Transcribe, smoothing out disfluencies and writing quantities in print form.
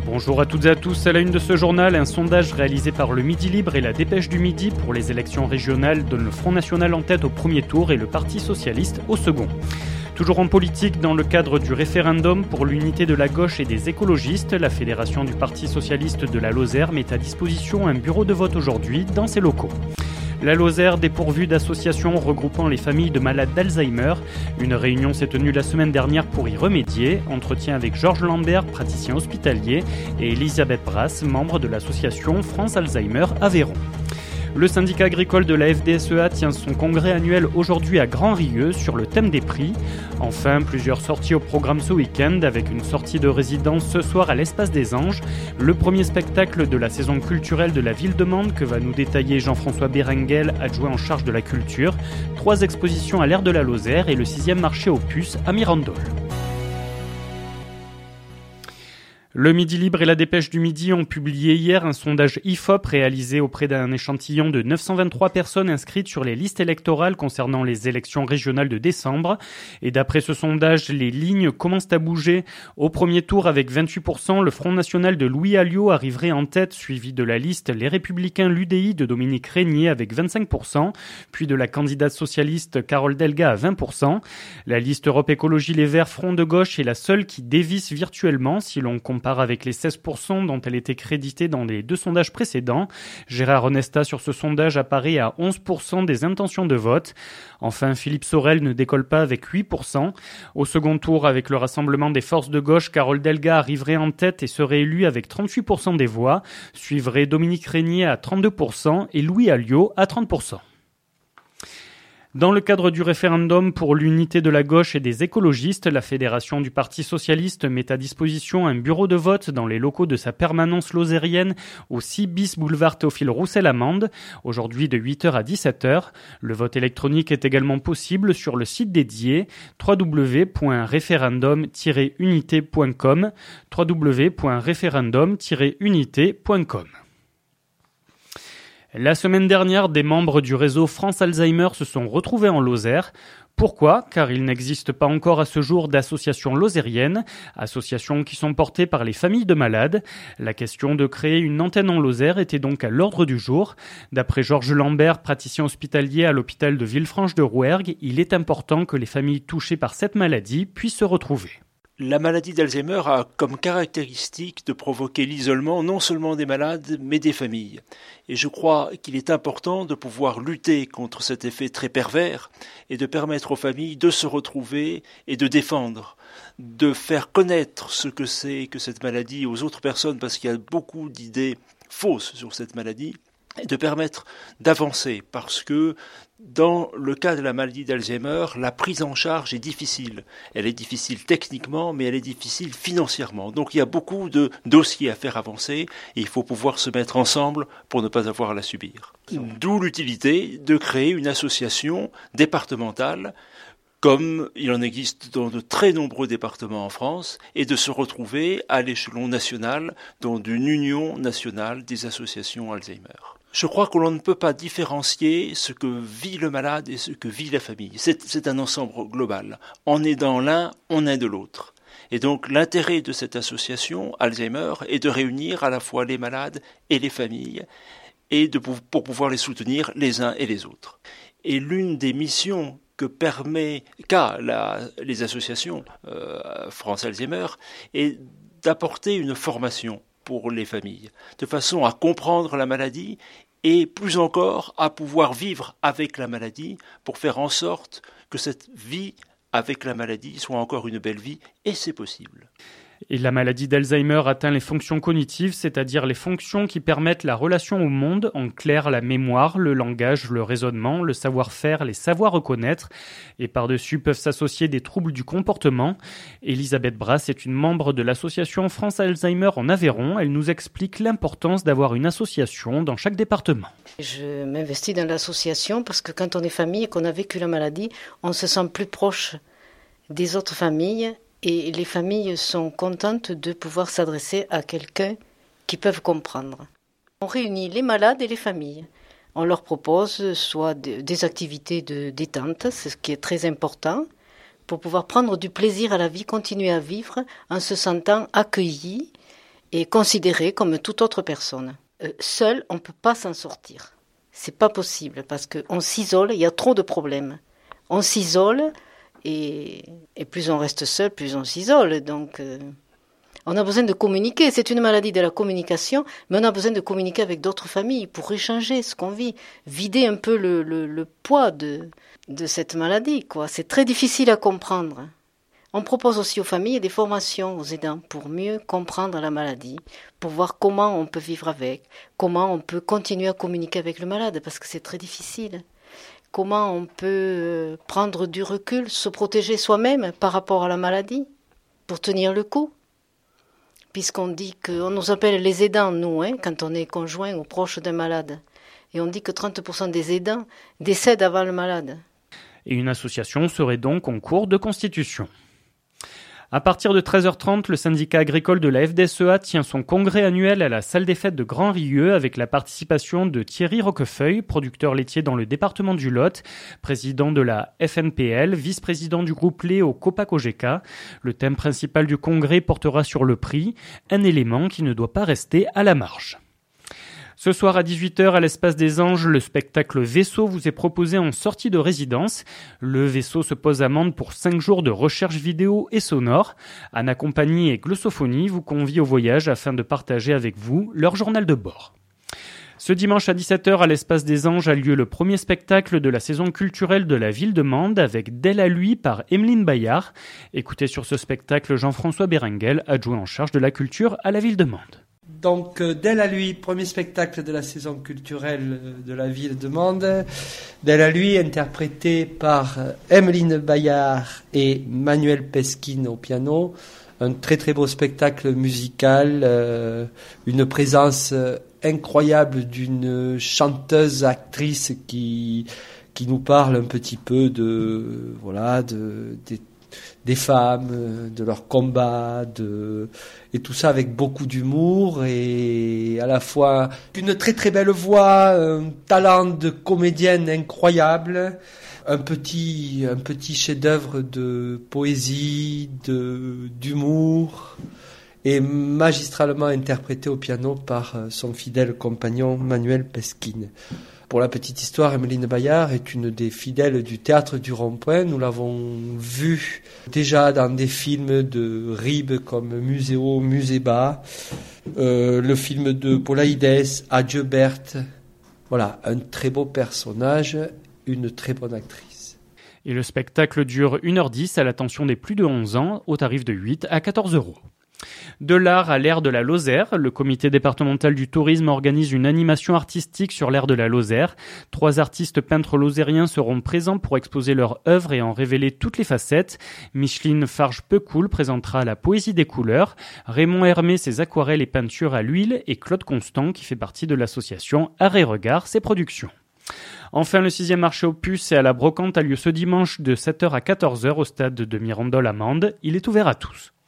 Bonjour à toutes et à tous, à la une de ce journal, un sondage réalisé par le Midi Libre et la Dépêche du Midi pour les élections régionales donne le Front National en tête au premier tour et le Parti Socialiste au second. Toujours en politique, dans le cadre du référendum pour l'unité de la gauche et des écologistes, la Fédération du Parti Socialiste de la Lozère met à disposition un bureau de vote aujourd'hui dans ses locaux. La Lozère dépourvue d'associations regroupant les familles de malades d'Alzheimer. Une réunion s'est tenue la semaine dernière pour y remédier. Entretien avec Georges Lambert, praticien hospitalier, et Elisabeth Brasse, membre de l'association France Alzheimer Aveyron. Le syndicat agricole de la FDSEA tient son congrès annuel aujourd'hui à Grand-Rieux sur le thème des prix. Enfin, plusieurs sorties au programme ce week-end avec une sortie de résidence ce soir à l'Espace des Anges, le premier spectacle de la saison culturelle de la ville de Mende que va nous détailler Jean-François Bérenguel, adjoint en charge de la culture, 3 expositions à l'Aire de la Lozère et le 6e marché aux puces à Mirandol. Le Midi Libre et la Dépêche du Midi ont publié hier un sondage IFOP réalisé auprès d'un échantillon de 923 personnes inscrites sur les listes électorales concernant les élections régionales de décembre. Et d'après ce sondage, les lignes commencent à bouger. Au premier tour, avec 28%, le Front National de Louis Alliot arriverait en tête, suivi de la liste Les Républicains l'UDI de Dominique Régnier avec 25%, puis de la candidate socialiste Carole Delga à 20%. La liste Europe Écologie Les Verts Front de Gauche est la seule qui dévisse virtuellement si l'on compare avec les 16% dont elle était créditée dans les 2 sondages précédents. Gérard Onesta sur ce sondage apparaît à 11% des intentions de vote. Enfin, Philippe Sorel ne décolle pas avec 8%. Au second tour, avec le rassemblement des forces de gauche, Carole Delga arriverait en tête et serait élue avec 38% des voix. Suivrait Dominique Régnier à 32% et Louis Alliot à 30%. Dans le cadre du référendum pour l'unité de la gauche et des écologistes, la Fédération du Parti Socialiste met à disposition un bureau de vote dans les locaux de sa permanence lozérienne au 6 bis boulevard Théophile Roussel à Mende, aujourd'hui de 8h à 17h. Le vote électronique est également possible sur le site dédié www.referendum-unité.com www.referendum-unité.com. La semaine dernière, des membres du réseau France Alzheimer se sont retrouvés en Lozère. Pourquoi ? Car il n'existe pas encore à ce jour d'associations lozériennes, associations qui sont portées par les familles de malades. La question de créer une antenne en Lozère était donc à l'ordre du jour. D'après Georges Lambert, praticien hospitalier à l'hôpital de Villefranche-de-Rouergue, il est important que les familles touchées par cette maladie puissent se retrouver. La maladie d'Alzheimer a comme caractéristique de provoquer l'isolement non seulement des malades, mais des familles. Et je crois qu'il est important de pouvoir lutter contre cet effet très pervers et de permettre aux familles de se retrouver et de défendre, de faire connaître ce que c'est que cette maladie aux autres personnes, parce qu'il y a beaucoup d'idées fausses sur cette maladie, et de permettre d'avancer, parce que dans le cas de la maladie d'Alzheimer, la prise en charge est difficile. Elle est difficile techniquement, mais elle est difficile financièrement. Donc il y a beaucoup de dossiers à faire avancer, et il faut pouvoir se mettre ensemble pour ne pas avoir à la subir. D'où l'utilité de créer une association départementale, comme il en existe dans de très nombreux départements en France, et de se retrouver à l'échelon national dans une union nationale des associations Alzheimer. Je crois que l'on ne peut pas différencier ce que vit le malade et ce que vit la famille. C'est un ensemble global. En aidant l'un, on aide l'autre. Et donc l'intérêt de cette association Alzheimer est de réunir à la fois les malades et les familles, et pour pouvoir les soutenir les uns et les autres. Et l'une des missions qu'a les associations France Alzheimer est d'apporter une formation pour les familles, de façon à comprendre la maladie et plus encore à pouvoir vivre avec la maladie pour faire en sorte que cette vie avec la maladie soit encore une belle vie, et c'est possible. Et la maladie d'Alzheimer atteint les fonctions cognitives, c'est-à-dire les fonctions qui permettent la relation au monde, en clair la mémoire, le langage, le raisonnement, le savoir-faire, les savoirs reconnaître, et par-dessus peuvent s'associer des troubles du comportement. Elisabeth Brasse est une membre de l'association France Alzheimer en Aveyron. Elle nous explique l'importance d'avoir une association dans chaque département. Je m'investis dans l'association parce que quand on est famille et qu'on a vécu la maladie, on se sent plus proche des autres familles. Et les familles sont contentes de pouvoir s'adresser à quelqu'un qui peuvent comprendre. On réunit les malades et les familles. On leur propose soit des activités de détente, c'est ce qui est très important, pour pouvoir prendre du plaisir à la vie, continuer à vivre en se sentant accueillis est considéré comme toute autre personne. Seul, on ne peut pas s'en sortir. C'est pas possible parce qu'on s'isole, il y a trop de problèmes. On s'isole et plus on reste seul, plus on s'isole. Donc, on a besoin de communiquer. C'est une maladie de la communication, mais on a besoin de communiquer avec d'autres familles pour échanger ce qu'on vit, vider un peu le poids de cette maladie, quoi. C'est très difficile à comprendre. On propose aussi aux familles des formations aux aidants pour mieux comprendre la maladie, pour voir comment on peut vivre avec, comment on peut continuer à communiquer avec le malade, parce que c'est très difficile. Comment on peut prendre du recul, se protéger soi-même par rapport à la maladie, pour tenir le coup. Puisqu'on dit qu'on nous appelle les aidants, nous, quand on est conjoint ou proche d'un malade. Et on dit que 30% des aidants décèdent avant le malade. Et une association serait donc en cours de constitution. À partir de 13h30, le syndicat agricole de la FDSEA tient son congrès annuel à la salle des fêtes de Grand-Rieux avec la participation de Thierry Roquefeuille, producteur laitier dans le département du Lot, président de la FNPL, vice-président du groupe lait au Copa-Cogeca. Le thème principal du congrès portera sur le prix, un élément qui ne doit pas rester à la marge. Ce soir à 18h à l'Espace des Anges, le spectacle Vaisseau vous est proposé en sortie de résidence. Le Vaisseau se pose à Mende pour 5 jours de recherche vidéo et sonore. Anna Compagnie et Glossophonie vous convient au voyage afin de partager avec vous leur journal de bord. Ce dimanche à 17h à l'Espace des Anges a lieu le premier spectacle de la saison culturelle de la ville de Mende avec D'elle à lui par Emeline Bayard. Écoutez sur ce spectacle Jean-François Bérenguel, adjoint en charge de la culture à la ville de Mende. Donc, D'elle à lui, premier spectacle de la saison culturelle de la ville de Mende. D'elle à lui, interprété par Emeline Bayard et Manuel Pesquine au piano. Un très très beau spectacle musical, une présence incroyable d'une chanteuse actrice qui nous parle un petit peu des femmes, de leur combat, et tout ça avec beaucoup d'humour et à la fois une très très belle voix, un talent de comédienne incroyable, un petit chef-d'œuvre de poésie, d'humour et magistralement interprété au piano par son fidèle compagnon Manuel Pesquine. Pour la petite histoire, Emeline Bayard est une des fidèles du Théâtre du Rond-Point. Nous l'avons vue déjà dans des films de Ribes comme Muséo, Muséba, le film de Polaïdes, Adieu Berthe. Voilà, un très beau personnage, une très bonne actrice. Et le spectacle dure 1h10 à l'attention des plus de 11 ans, au tarif de 8 à 14 €. De l'art à l'aire de la Lozère, le comité départemental du tourisme organise une animation artistique sur l'aire de la Lozère. 3 artistes peintres lozériens seront présents pour exposer leur œuvre et en révéler toutes les facettes. Micheline Farge-Pecoul présentera la poésie des couleurs, Raymond Hermé ses aquarelles et peintures à l'huile et Claude Constant qui fait partie de l'association Art et Regard ses productions. Enfin, le 6e marché aux puces et à la brocante a lieu ce dimanche de 7h à 14h au stade de Mirandol à Mende. Il est ouvert à tous.